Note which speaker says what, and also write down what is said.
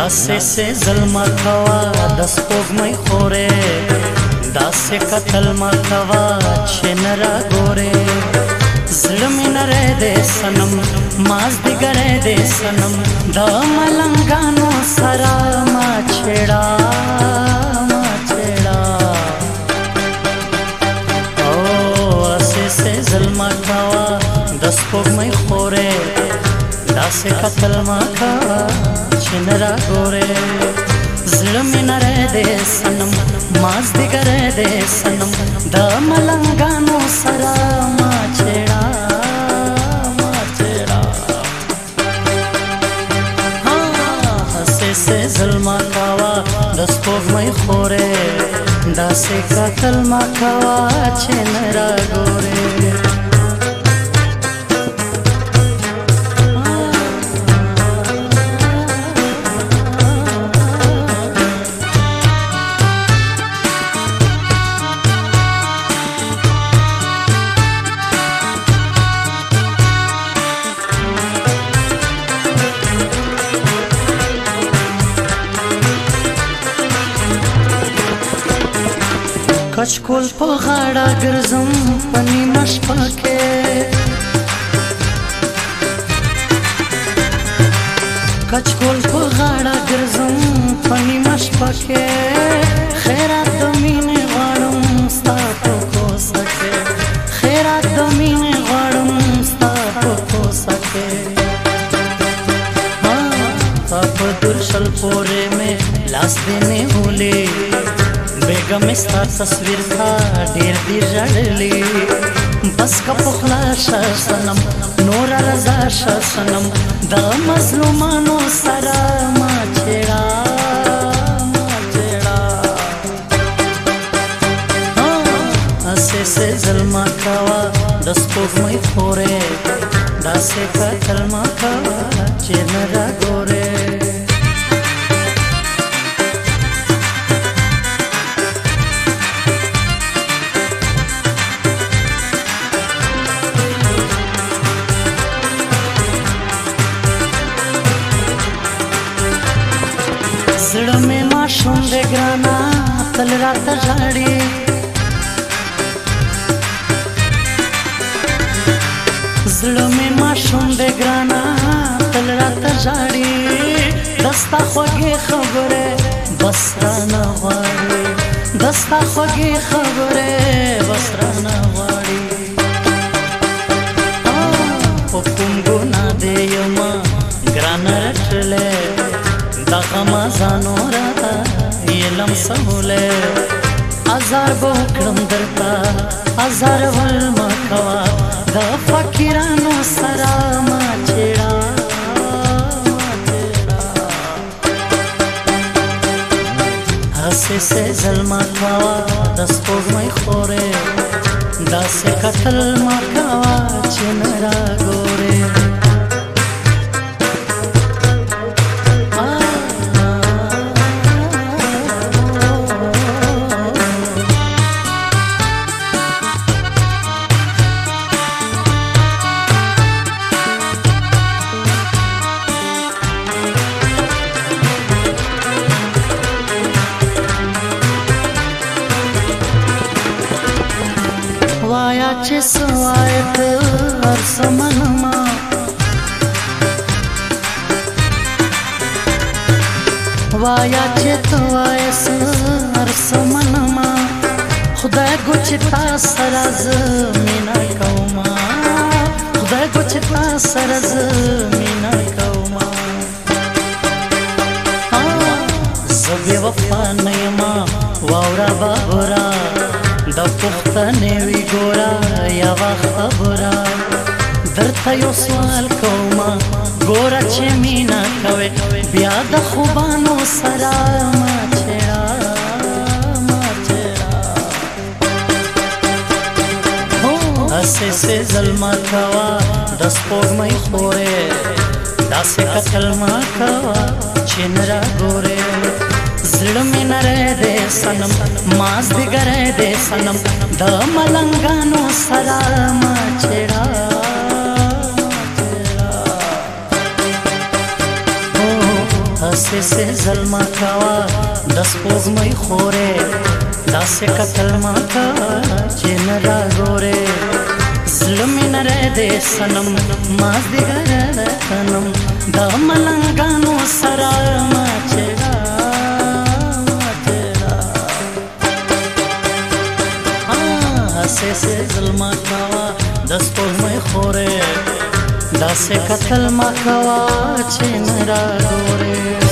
Speaker 1: داسې سه ظلم کوا د سپوږمۍ خورې داسې قتل ما کوا چې نه راګورې زړه مې نری دی صنم مازدیګری دی صنم د ملنګانو سره ما چېړه او اسې سه ظلم کوا د سپوږمۍ خورې داسې قتل ما کوا چې نه راګورې زړه مې نری دی صنم مازدیګری دی صنم د ملنګانو سره ما چېړه هسې سه ظلم کوا د سپوږمۍ خورې داسې قتل ما کوا چې نه راګورې کچکول په غاړه ګرځم په نیمه شپه کې کچکول په غاړه ګرځم په نیمه شپه کې خیرات د مینې غواړم ستا په کوڅه کې خیرات د مینې غواړم ستا په کوڅه کې په درشل پورې مې لاس دې نیولی بیگم ستا تصویر تا ډیر دی ژړلی بس که پخلا شه صنم نور رضا شه صنم د مظلومانو سره ما چېړه هسې سه ظلم کوا د سپوږمۍ خورې داسې قتل ما کوا چې نه راګورې زړه مې ماشوم دی ګرانا تل راته ژاړي زړه مې ماشوم دی ګرانا تل راته ژاړي دستا خوږې خبرې بس رانه غواړي دستا خوږې خبرې بس رانه غواړي په کوم ګناه دې یمه ګرانه رټلې دغه مازانو راته یلم سمولی ازار به وکړم درته ازار ول مه کوه د فقیرانو سره ما چېړه هسې سه ظلم کوه د سپوږمۍ خورې داسې قتل مه کوه چې نه راګورې وایا چې سوایت هر سمنما وایا چې توایس هر سمنما خدای ګو چې تا سره زمینا کوما خدای ګو چې تا سره زمینا کوما زه بې وفا نه یما واوره بابره د پښتنې وی ګوره یوه خبره درته یو سوال کومه ګوره چې مینا کوې بیا د خوبانو سره ما چېړه هسې سه ظلم کوه د سپوږمۍ خورې داسې قتل ما کوه چې نه راګورې زړه مې نری دی صنم مازدیګری دی صنم د ملنګانو سره ما چېړه اسې سې زلما کوا د سپوږمۍ خورې داسې کتل ما کوه چې نه راګورې زړه مې نری دی صنم مازدیګر د تنم د ملنګانو سره ما چېړه اسې سې زلما کوا د سپوږمۍ خورې داسې کتل ما کوه چې نه راګورې